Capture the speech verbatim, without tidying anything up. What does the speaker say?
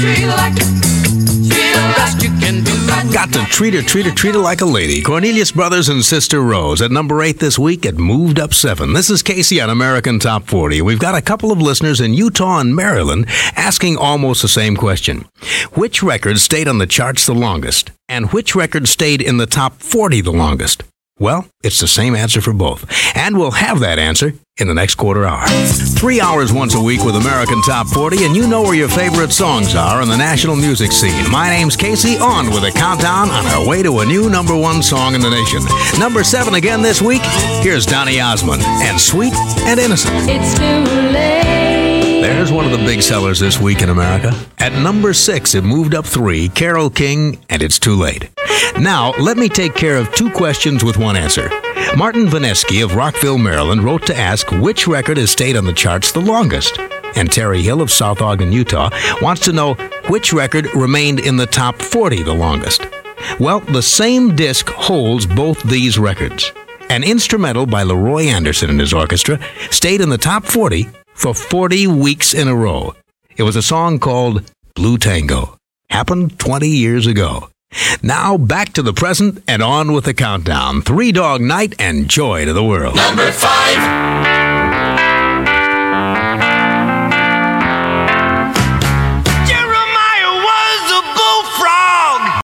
treat her like, treat her best you can do. Got to treat her, treat her, treat her like a lady. Cornelius Brothers and Sister Rose at number eight this week. It moved up seven. This is Casey on American Top forty. We've got a couple of listeners in Utah and Maryland asking almost the same question. Which record stayed on the charts the longest? And which record stayed in the top forty the longest? Well, it's the same answer for both. And we'll have that answer in the next quarter hour. Three hours once a week with American Top forty, and you know where your favorite songs are in the national music scene. My name's Casey, on with a countdown on our way to a new number one song in the nation. Number seven again this week, here's Donny Osmond and Sweet and Innocent. It's too late. There's one of the big sellers this week in America. At number six, it moved up three, Carole King, and It's Too Late. Now, let me take care of two questions with one answer. Martin Vanesky of Rockville, Maryland, wrote to ask which record has stayed on the charts the longest. And Terry Hill of South Ogden, Utah, wants to know which record remained in the top forty the longest. Well, the same disc holds both these records. An instrumental by Leroy Anderson and his orchestra stayed in the top forty for forty weeks in a row. It was a song called Blue Tango. Happened twenty years ago. Now back to the present and on with the countdown. Three Dog Night and Joy to the World. Number five.